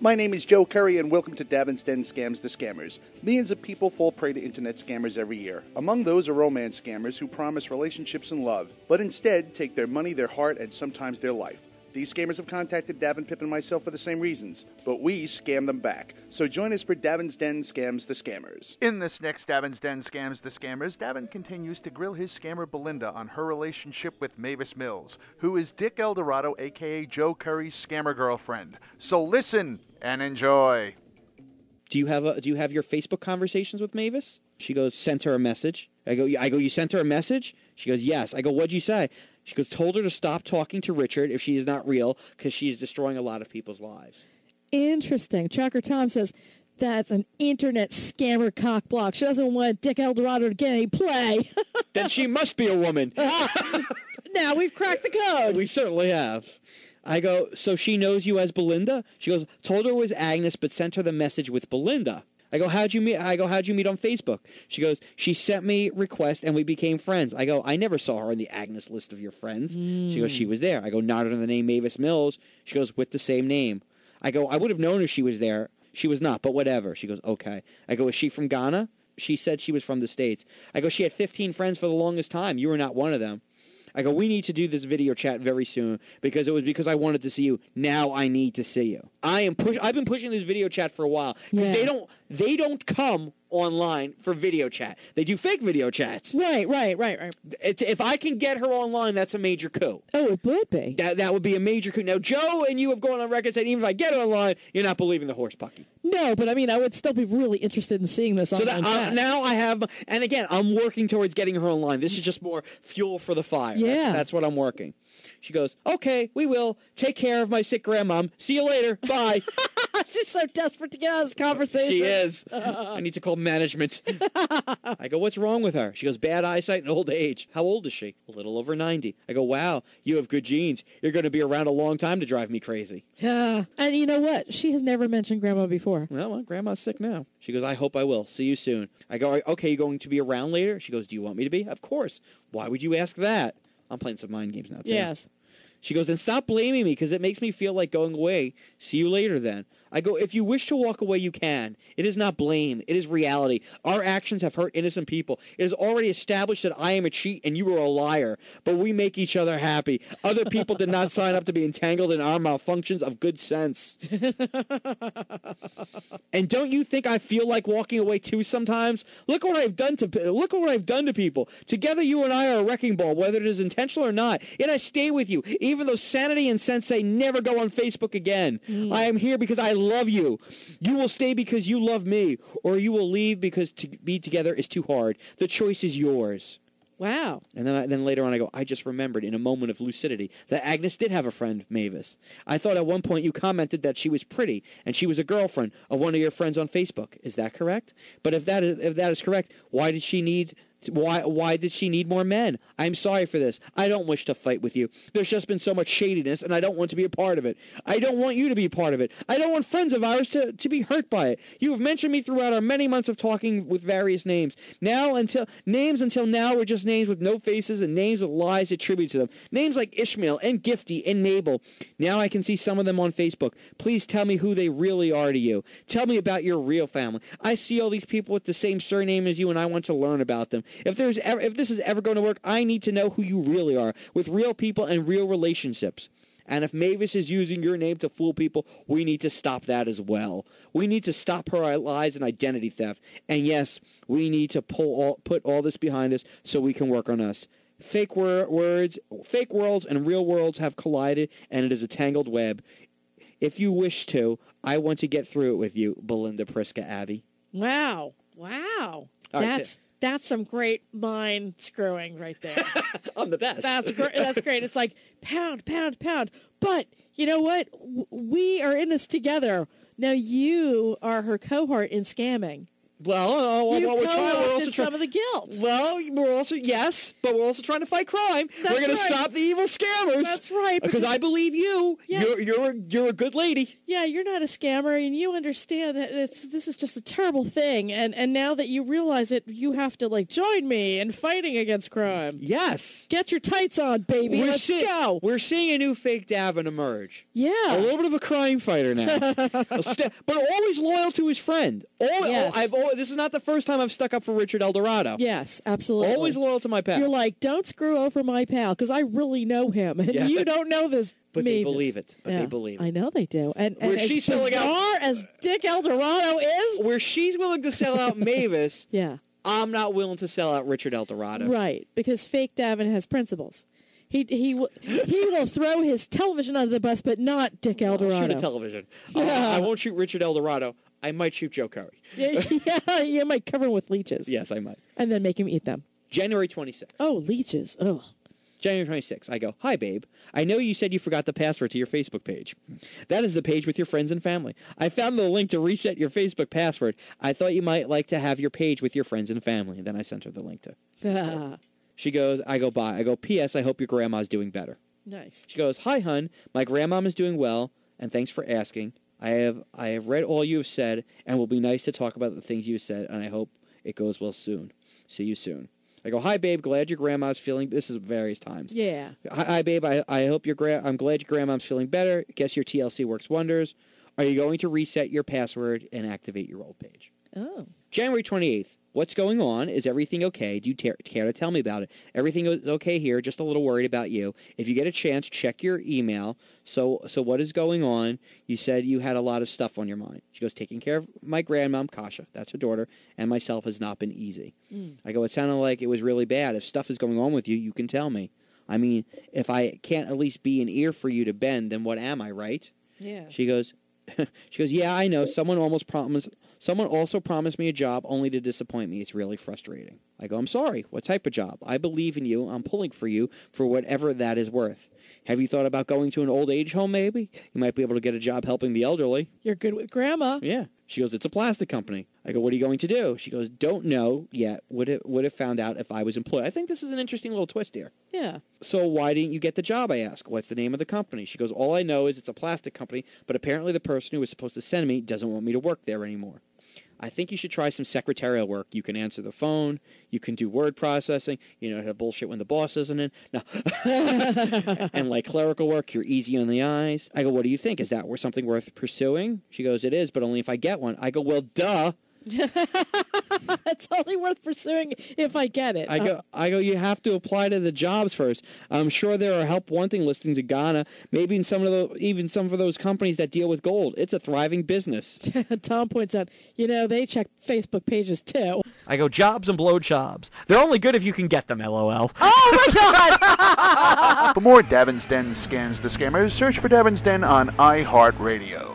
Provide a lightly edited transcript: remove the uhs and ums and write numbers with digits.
My name is Joe Curry, and welcome to Davin's Den Scams the Scammers. Millions of people fall prey to internet scammers every year. Among those are romance scammers who promise relationships and love, but instead take their money, their heart, and sometimes their life. These scammers have contacted Davin, Pip, and myself for the same reasons, but we scam them back. So join us for Davin's Den Scams the Scammers. In this next Davin's Den Scams the Scammers, Davin continues to grill his scammer Belinda on her relationship with Mavis Mills, who is Dick Eldorado, aka Joe Curry's scammer girlfriend. So listen and enjoy. Do you have your Facebook conversations with Mavis? She goes, sent her a message. I go, you sent her a message? She goes, yes. I go, what'd you say? She goes, told her to stop talking to Richard if she is not real because she is destroying a lot of people's lives. Interesting. Tracker Tom says, that's an internet scammer cock block. She doesn't want Dick Eldorado to get any play. Then she must be a woman. Now we've cracked the code. We certainly have. I go, so she knows you as Belinda? She goes, told her it was Agnes, but sent her the message with Belinda. I go, how'd you meet? I go, how'd you meet on Facebook? She goes, she sent me request and we became friends. I go, I never saw her on the Agnes list of your friends. She goes, she was there. I go, not under the name Mavis Mills. She goes, with the same name. I go, I would have known if she was there. She was not, but whatever. She goes, okay. I go, is she from Ghana? She said she was from the States. I go, she had 15 friends for the longest time. You were not one of them. I go, we need to do this video chat very soon because it was because I wanted to see you. Now I need to see you. I've been pushing this video chat for a while because they don't come online for video chat. They do fake video chats. Right. If I can get her online, that's a major coup. Oh, it would be. That would be a major coup. Now, Joe and you have gone on record saying even if I get her online, you're not believing the horse pucky. No, but I mean, I would still be really interested in seeing this online chat. Now I have, and again, I'm working towards getting her online. This is just more fuel for the fire. Yeah. That's what I'm working. She goes, okay, we will. Take care of my sick grandmom. See you later. Bye. She's so desperate to get out of this conversation. She is. I need to call management. I go, what's wrong with her? She goes, bad eyesight and old age. How old is she? A little over 90. I go, wow, you have good genes. You're going to be around a long time to drive me crazy. Yeah. And you know what? She has never mentioned Grandma before. Well, Grandma's sick now. She goes, I hope I will. See you soon. I go, okay, you going to be around later? She goes, do you want me to be? Of course. Why would you ask that? I'm playing some mind games now, too. Yes. She goes, then stop blaming me because it makes me feel like going away. See you later then. I go, if you wish to walk away, you can. It is not blame. It is reality. Our actions have hurt innocent people. It is already established that I am a cheat and you are a liar, but we make each other happy. Other people did not sign up to be entangled in our malfunctions of good sense. And don't you think I feel like walking away too sometimes? Look what I've done to people. Together you and I are a wrecking ball, whether it is intentional or not. Yet I stay with you, even though sanity and sense say never go on Facebook again. I am here because I love you. You will stay because you love me, or you will leave because to be together is too hard. The choice is yours. Wow. And then later on I go, I just remembered in a moment of lucidity that Agnes did have a friend, Mavis. I thought at one point you commented that she was pretty and she was a girlfriend of one of your friends on Facebook. Is that correct? But if that is correct, why did she need more men? I'm sorry for this. I don't wish to fight with you. There's just been so much shadiness, and I don't want to be a part of it. I don't want you to be a part of it. I don't want friends of ours to be hurt by it. You have mentioned me throughout our many months of talking with various names. Until now were just names with no faces and names with lies attributed to them. Names like Ishmael and Gifty and Mabel. Now I can see some of them on Facebook. Please tell me who they really are to you. Tell me about your real family. I see all these people with the same surname as you, and I want to learn about them. If this is ever going to work, I need to know who you really are, with real people and real relationships. And if Mavis is using your name to fool people, we need to stop that as well. We need to stop her lies and identity theft. And yes, we need to put all this behind us so we can work on us. Fake worlds and real worlds have collided, and it is a tangled web. If you wish to, I want to get through it with you, Belinda Prisca Abbey. Wow. That's some great mind screwing right there. I'm the best. That's great. It's like pound. But you know what? We are in this together. Now you are her cohort in scamming. Well, You've we're co-opted also some of the guilt. Well, yes, but we're also trying to fight crime. That's we're going to right. stop the evil scammers. That's right. Because I believe you. Yes. You're a good lady. Yeah, you're not a scammer, and you understand that this is just a terrible thing. And now that you realize it, you have to join me in fighting against crime. Yes. Get your tights on, baby. Let's go. We're seeing a new fake Davin emerge. Yeah. A little bit of a crime fighter now. But always loyal to his friend. Yes. This is not the first time I've stuck up for Richard Eldorado. Yes, absolutely. Always loyal to my pal. You're like, don't screw over my pal, because I really know him, and you don't know this. But Mavis. they believe it. They believe it. I know they do. And Where as she's selling bizarre as Dick Eldorado is, where she's willing to sell out Mavis, yeah, I'm not willing to sell out Richard Eldorado. Right, because fake Davin has principles. He will throw his television under the bus, but not Dick Eldorado. I'll shoot a television. I won't shoot Richard Eldorado. I might shoot Joe Curry. Yeah, you might cover him with leeches. Yes, I might. And then make him eat them. January 26th. Oh, leeches. Oh. January 26th. I go, hi, babe. I know you said you forgot the password to your Facebook page. That is the page with your friends and family. I found the link to reset your Facebook password. I thought you might like to have your page with your friends and family. And then I sent her the link to. She goes, I go, bye. I go, P.S. I hope your grandma's doing better. Nice. She goes, hi, hun. My grandmom is doing well, and thanks for asking. I have read all you have said, and will be nice to talk about the things you said, and I hope it goes well soon. See you soon. I go, hi, babe. Glad your grandma's feeling. This is various times. Yeah. Hi, babe. I hope I'm glad your grandma's feeling better. Guess your TLC works wonders. Are you going to reset your password and activate your old page? Oh. January 28th. What's going on? Is everything okay? Do you care to tell me about it? Everything is okay here. Just a little worried about you. If you get a chance, check your email. So what is going on? You said you had a lot of stuff on your mind. She goes, taking care of my grandmom, Kasha, that's her daughter, and myself has not been easy. I go, it sounded like it was really bad. If stuff is going on with you, you can tell me. I mean, if I can't at least be an ear for you to bend, then what am I, right? Yeah. She goes, yeah, I know. Someone also promised me a job only to disappoint me. It's really frustrating. I go, I'm sorry. What type of job? I believe in you. I'm pulling for you for whatever that is worth. Have you thought about going to an old age home, maybe? You might be able to get a job helping the elderly. You're good with Grandma. Yeah. She goes, it's a plastic company. I go, what are you going to do? She goes, don't know yet. Would have found out if I was employed. I think this is an interesting little twist here. Yeah. So why didn't you get the job, I ask. What's the name of the company? She goes, all I know is it's a plastic company, but apparently the person who was supposed to send me doesn't want me to work there anymore. I think you should try some secretarial work. You can answer the phone. You can do word processing. You know, have bullshit when the boss isn't in. No. And like clerical work, you're easy on the eyes. I go, what do you think? Is that something worth pursuing? She goes, it is, but only if I get one. I go, well, duh. It's only worth pursuing if I get it. I go, you have to apply to the jobs first. I'm sure there are help wanting listings in Ghana, maybe in some of those companies that deal with gold. It's a thriving business. Tom points out, they check Facebook pages too. I go, jobs and blowjobs. They're only good if you can get them, LOL. Oh my God! For more Davin's Den Scans the Scammers, search for Davin's Den on iHeartRadio.